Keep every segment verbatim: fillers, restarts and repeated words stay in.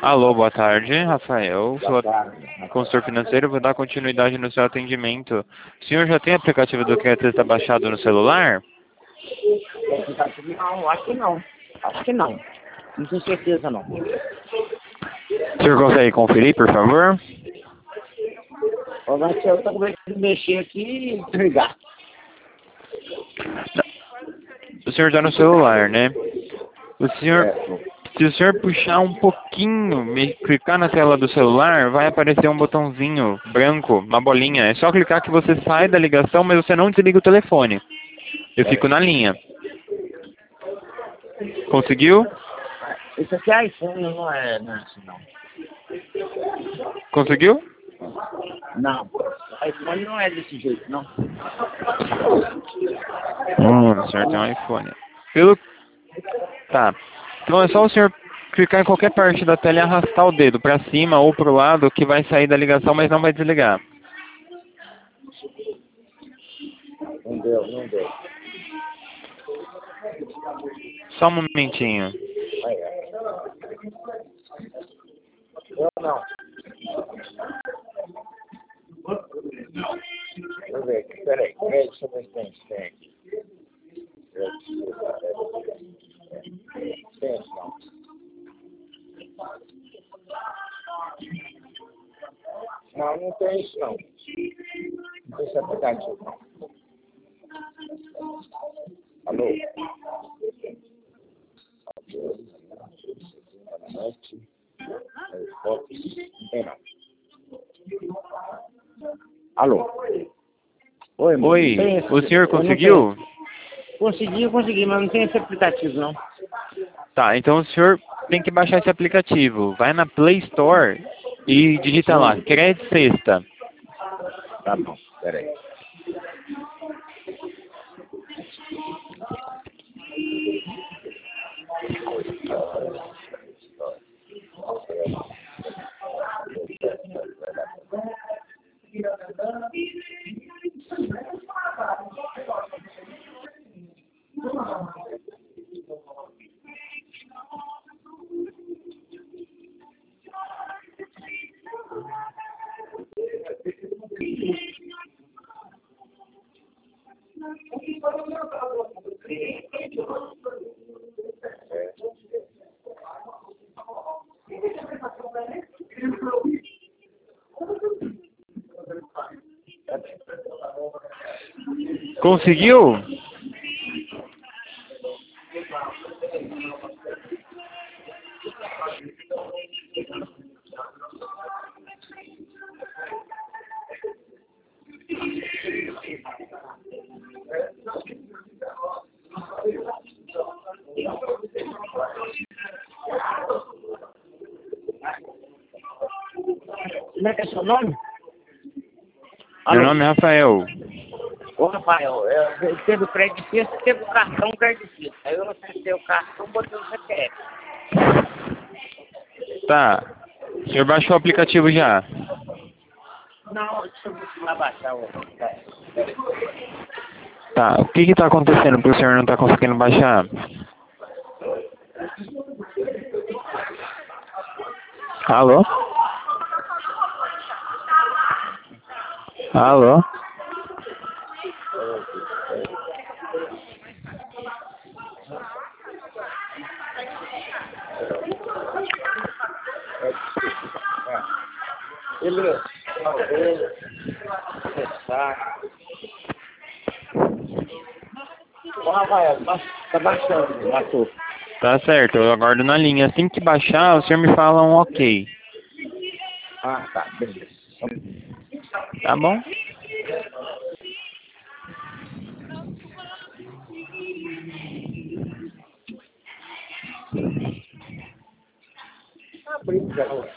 Alô, boa tarde, Rafael. Sou Boa tarde. consultor financeiro, vou dar continuidade no seu atendimento. O senhor já tem aplicativo do Queteta baixado no celular? Não, acho que não. Acho que não. Não tenho certeza, não. O senhor consegue conferir, por favor? Ô, Marcelo, eu tô começando a mexer aqui e desligar. O senhor está no celular, né? O senhor, Certo. se o senhor puxar um pouquinho, me- clicar na tela do celular, vai aparecer um botãozinho branco, uma bolinha. É só clicar que você sai da ligação, mas você não desliga o telefone. Eu fico na linha. Conseguiu? Isso aqui é iPhone, não é, não é assim, não. Conseguiu? Não. iPhone não é desse jeito, não. Hum, o senhor tem um iPhone. Pelo... Tá. Então é só o senhor clicar em qualquer parte da tela e arrastar o dedo para cima ou para o lado que vai sair da ligação, mas não vai desligar. Não deu, não deu. Só um momentinho. Aí, é. Eu não. Deixa eu ver aqui, peraí. Peraí, deixa eu ver se tem, se tem aqui. Tem, não. Não, não tem isso, não. Não tem esse aplicativo, não. Alô? Não tem, não. Alô? Oi, mano. Oi, Tem esse, o senhor eu não conseguiu? tenho- Consegui, consegui, mas não tem esse aplicativo, não. Tá, então o senhor tem que baixar esse aplicativo. Vai na Play Store e digita lá, Sim. Crédito Sexta. Tá bom, peraí. Conseguiu? Como é que é seu nome? Meu Alô? nome é Rafael. Ô, Rafael, eu, teve o crédito sexta, teve o cartão crédito sexta. Aí eu acessei o cartão, botei o C P F. Tá. O senhor baixou o aplicativo já? Não, deixa eu ver se vai baixar o... Tá. O que que tá acontecendo que o senhor não tá conseguindo baixar? Alô? Alô? Beleza. Talvez. Acessar. Ô, Rafael, ba- tá baixando, baixou. Tá certo, eu aguardo na linha. Assim que baixar, o senhor me fala um ok. Ah, tá, beleza. Tá bom? Abriu já.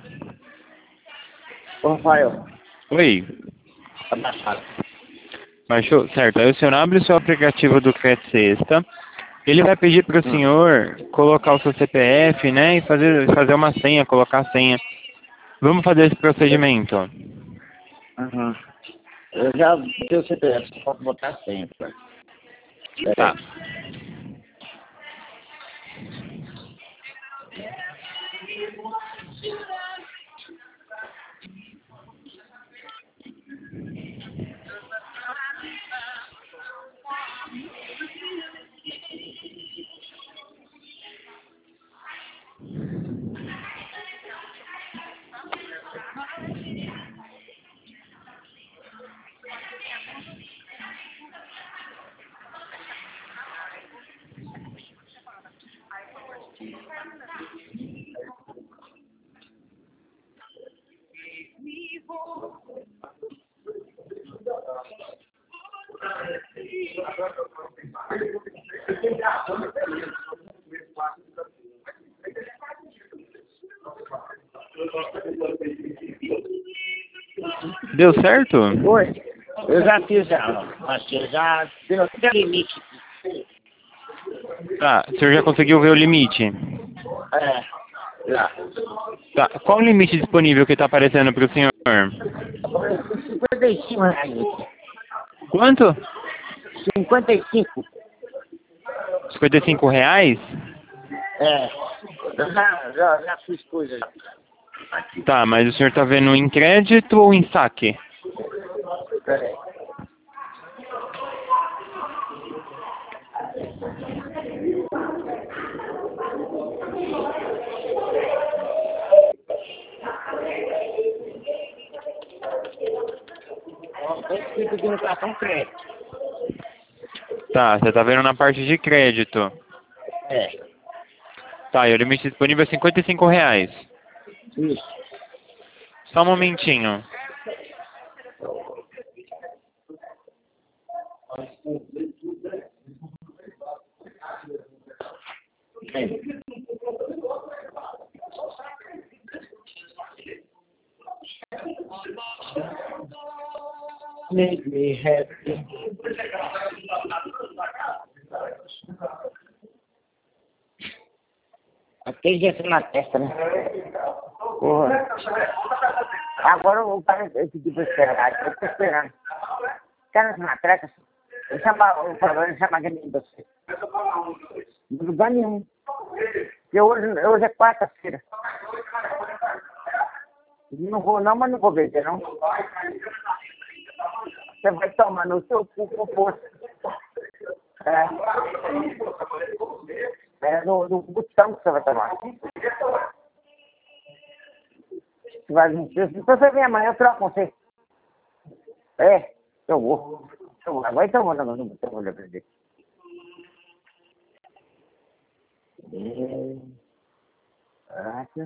Ô, Rafael, Oi. tá baixado. Baixou? Certo. Aí o senhor abre o seu aplicativo do Crédito Sexta. Ele vai pedir para o Hum. senhor colocar o seu C P F, né? E fazer, fazer uma senha, colocar a senha. Vamos fazer esse procedimento. Uhum. Eu já botei o C P F, só posso botar sempre. Tá. Deu certo? Oi, eu já fiz já, acho que já deu até limite. Tá, o senhor já conseguiu ver o limite? É, já. Tá, qual o limite disponível que está aparecendo para o senhor? cinquenta e cinco reais. Quanto? cinquenta e cinco. cinquenta e cinco reais? É, eu já, já, já fiz coisa. Tá, mas o senhor está vendo em crédito ou em saque? Peraí. Tem escrito aqui no cartão crédito. Tá, você está vendo na parte de crédito. É, Tá, e o limite disponível é cinquenta e cinco reais. isso. Só um momentinho. É. Make me happy. Aquele dia na testa, né? Porra. Agora o cara pediu pra esperar, eu tô esperando. Cara, na treca, eu chamo o problema, chama aquele de você. Não lugar nenhum. Porque hoje, hoje é quarta-feira. Não vou não, mas não vou beber não. Você vai tomar no seu cu com força. É. É no, no botão que você vai tomar. Você vai vir. Se você vem amanhã, eu troco com você. É, eu vou. Eu vou. Agora então eu vou no no botão, olha pra ver. É. Ah,